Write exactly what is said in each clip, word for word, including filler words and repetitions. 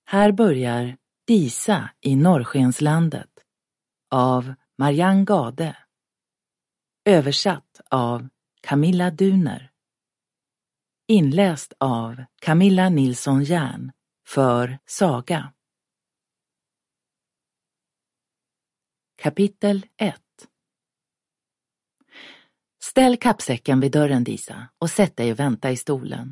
Här börjar Disa i Norrskenslandet av Marianne Gade. Översatt av Camilla Duner. Inläst av Camilla Nilsson Järn för Saga. Kapitel ett. Ställ kappsäcken vid dörren, Disa, och sätt dig och vänta i stolen.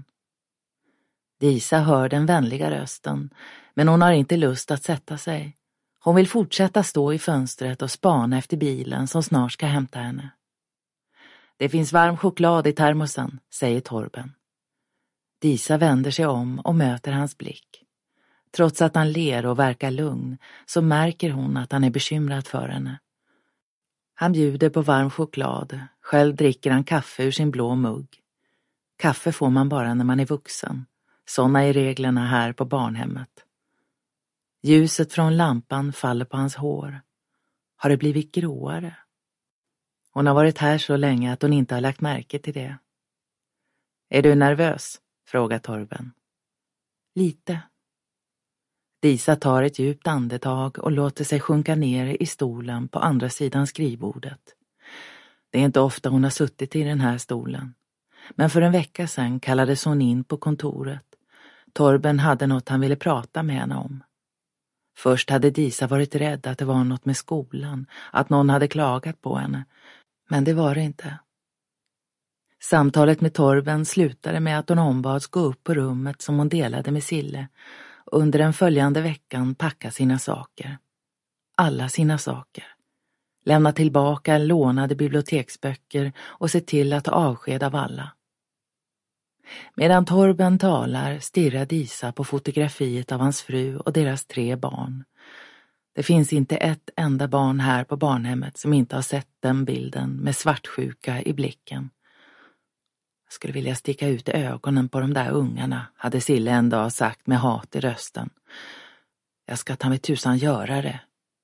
Disa hör den vänliga rösten, men hon har inte lust att sätta sig. Hon vill fortsätta stå i fönstret och spana efter bilen som snart ska hämta henne. Det finns varm choklad i termosen, säger Torben. Disa vänder sig om och möter hans blick. Trots att han ler och verkar lugn så märker hon att han är bekymrad för henne. Han bjuder på varm choklad, själv dricker han kaffe ur sin blå mugg. Kaffe får man bara när man är vuxen. Såna är reglerna här på barnhemmet. Ljuset från lampan faller på hans hår. Har det blivit gråare? Hon har varit här så länge att hon inte har lagt märke till det. Är du nervös? Frågar Torben. Lite. Disa tar ett djupt andetag och låter sig sjunka ner i stolen på andra sidan skrivbordet. Det är inte ofta hon har suttit i den här stolen. Men för en vecka sedan kallades hon in på kontoret. Torben hade något han ville prata med henne om. Först hade Disa varit rädd att det var något med skolan, att någon hade klagat på henne. Men det var det inte. Samtalet med Torben slutade med att hon ombads gå upp på rummet som hon delade med Sille och under den följande veckan packa sina saker. Alla sina saker. Lämna tillbaka lånade biblioteksböcker och se till att ta avsked av alla. Medan Torben talar stirrar Disa på fotografiet av hans fru och deras tre barn. Det finns inte ett enda barn här på barnhemmet som inte har sett den bilden med svartsjuka i blicken. Jag skulle vilja sticka ut ögonen på de där ungarna, hade Sille en dag sagt med hat i rösten. Jag ska ta mig tusan göra det.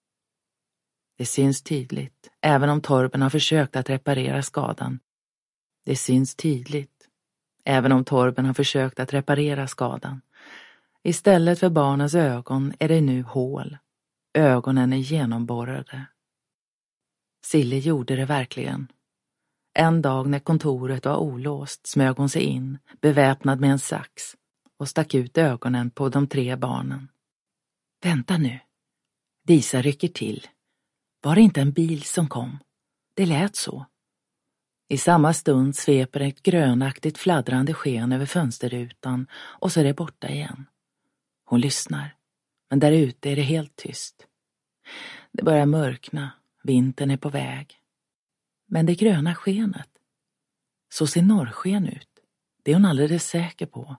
Det syns tydligt, även om Torben har försökt att reparera skadan. Det syns tydligt. Även om Torben har försökt att reparera skadan. Istället för barnens ögon är det nu hål. Ögonen är genomborrade. Sille gjorde det verkligen. En dag när kontoret var olåst smög hon sig in, beväpnad med en sax, och stack ut ögonen på de tre barnen. Vänta nu. Disa rycker till. Var det inte en bil som kom? Det lät så. I samma stund sveper ett grönaktigt fladdrande sken över fönsterrutan och så är det borta igen. Hon lyssnar, men där ute är det helt tyst. Det börjar mörkna, vintern är på väg. Men det gröna skenet, så ser norrsken ut. Det är hon alldeles säker på.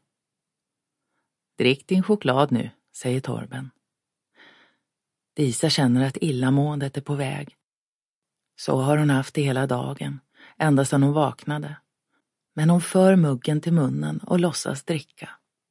Drick din choklad nu, säger Torben. Disa känner att illamåendet är på väg. Så har hon haft det hela dagen. Ända sedan hon vaknade. Men hon för muggen till munnen och låtsas dricka.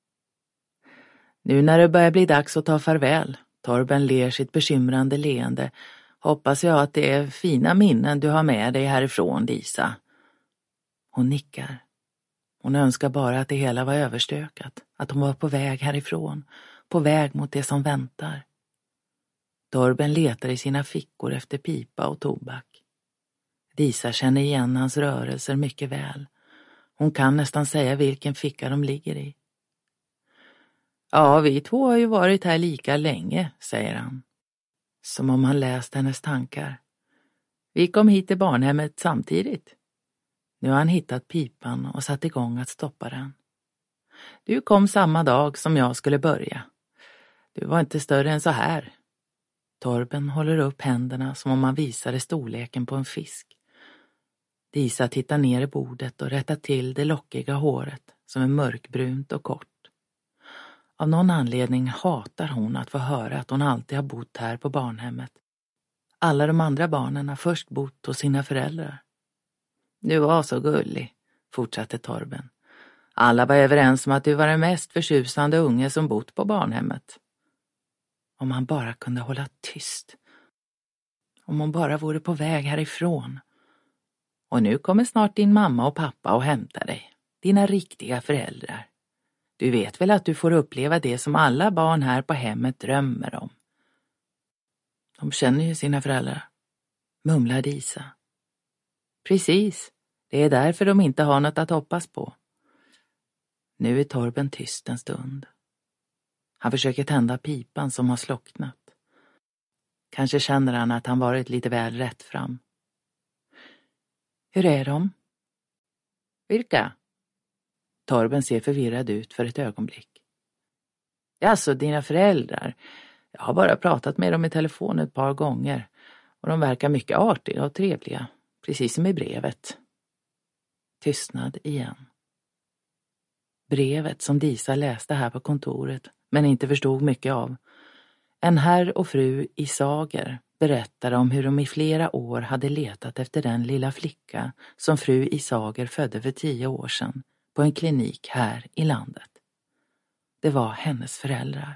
Nu när det börjar bli dags att ta farväl, Torben ler sitt bekymrande leende, hoppas jag att det är fina minnen du har med dig härifrån, Disa. Hon nickar. Hon önskar bara att det hela var överstökat, att hon var på väg härifrån, på väg mot det som väntar. Torben letar i sina fickor efter pipa och tobak. Disa känner igen hans rörelser mycket väl. Hon kan nästan säga vilken ficka de ligger i. Ja, vi två har ju varit här lika länge, säger han. Som om han läst hennes tankar. Vi kom hit till barnhemmet samtidigt. Nu har han hittat pipan och satt igång att stoppa den. Du kom samma dag som jag skulle börja. Du var inte större än så här. Torben håller upp händerna som om han visade storleken på en fisk. Disa tittar ner i bordet och rättar till det lockiga håret som är mörkbrunt och kort. Av någon anledning hatar hon att få höra att hon alltid har bott här på barnhemmet. Alla de andra barnen har först bott hos sina föräldrar. Du var så gullig, fortsatte Torben. Alla var överens om att du var den mest förtjusande unge som bott på barnhemmet. Om han bara kunde hålla tyst. Om hon bara vore på väg härifrån. Och nu kommer snart din mamma och pappa och hämtar dig. Dina riktiga föräldrar. Du vet väl att du får uppleva det som alla barn här på hemmet drömmer om. De känner ju sina föräldrar, mumlade Isa. Precis, det är därför de inte har något att hoppas på. Nu är Torben tyst en stund. Han försöker tända pipan som har slocknat. Kanske känner han att han varit lite väl rätt fram. Hur är de? Vilka? Torben ser förvirrad ut för ett ögonblick. Alltså, dina föräldrar. Jag har bara pratat med dem i telefon ett par gånger och de verkar mycket artiga och trevliga, precis som i brevet. Tystnad igen. Brevet som Disa läste här på kontoret men inte förstod mycket av. En herr och fru Isager berättade om hur de i flera år hade letat efter den lilla flicka som fru Isager födde för tio år sedan på en klinik här i landet. Det var hennes föräldrar.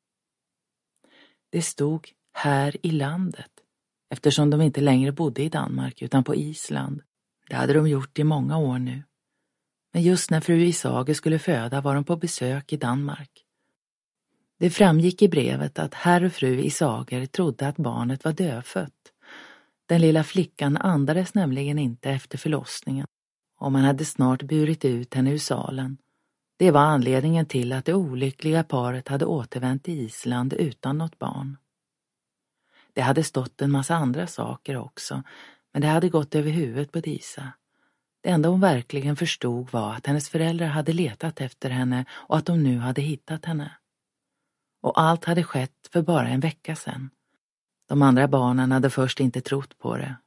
Det stod här i landet eftersom de inte längre bodde i Danmark utan på Island. Det hade de gjort i många år nu. Men just när fru Isager skulle föda var de på besök i Danmark. Det framgick i brevet att herr och fru Isager trodde att barnet var dödfött. Den lilla flickan andades nämligen inte efter förlossningen och man hade snart burit ut henne ur salen. Det var anledningen till att det olyckliga paret hade återvänt till Island utan något barn. Det hade stått en massa andra saker också, men det hade gått över huvudet på Disa. Det enda hon verkligen förstod var att hennes föräldrar hade letat efter henne och att de nu hade hittat henne. Och allt hade skett för bara en vecka sedan. De andra barnen hade först inte trott på det